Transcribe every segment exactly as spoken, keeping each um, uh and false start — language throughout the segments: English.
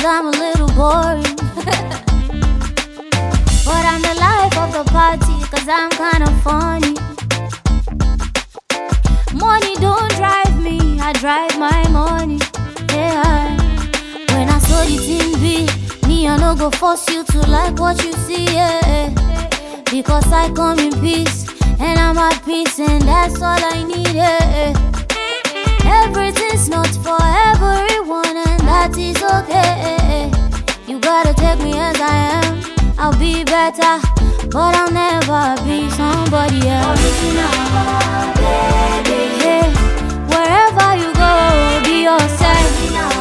I'm a little boring. But I'm the life of the party, cause I'm kinda funny. Money don't drive me, I drive my money. Yeah. When I saw the thing big, me I no go force you to like what you see, yeah. Because I come in peace, and I'm at peace, and that's all I need, yeah. Everything's not for everyone, and that is okay. You gotta take me as I am, I'll be better, but I'll never be somebody else. Original, baby. Hey, wherever you go, be yourself.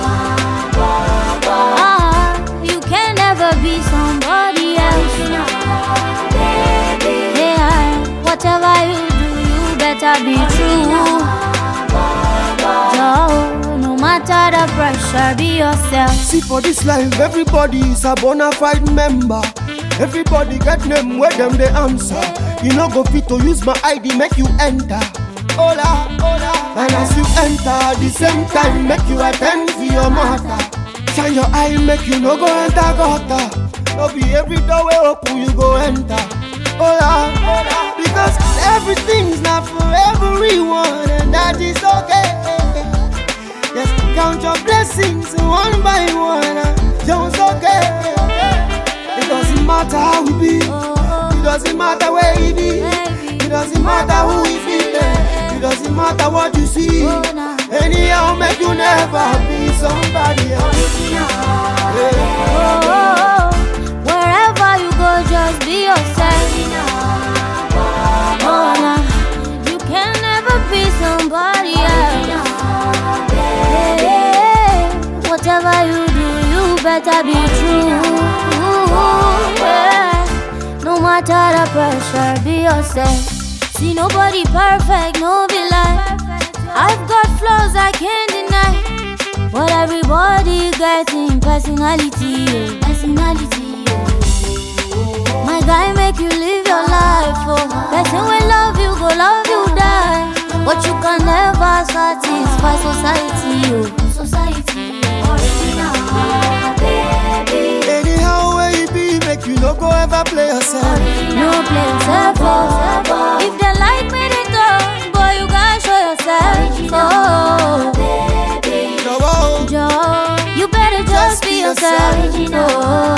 Uh, you can never be somebody else. Yeah, whatever you do, you better be true. No matter the pressure, be yourself. See, for this life, everybody is a bona fide member. Everybody get name where them they answer. You no go fit to use my I D, make you enter. Hola, hola. And as you enter, at the same time, make you attend to your matter. Shine your eye, make you no go enter gutter. No be every doorway open, you go enter. Hola, hola. Because everything's not for everyone, and that is okay. Just count your blessings one by one. Just okay. It doesn't matter how we be. It doesn't matter where we be. It doesn't matter who we feel. It doesn't matter what you see. Anyhow, make you never be somebody else. Oh, oh, wherever you go, just be yourself. Oh, nah. You can never be somebody else. Yeah, whatever you do, you better be true. Yeah. No matter the pressure, be yourself. See, nobody perfect, no be like. I've got flaws I can't deny, but everybody getting personality, oh. Personality, oh. My guy make you live your life, oh. Person will love you, go love you, die. But you can never satisfy society, oh. Society, original, baby. Anyhow where you be, make you no go ever play yourself. No play yourself, oh. If they like me, they talk, boy, you gotta show yourself. Oh, baby, Joe, Joe, you better just be yourself. Oh.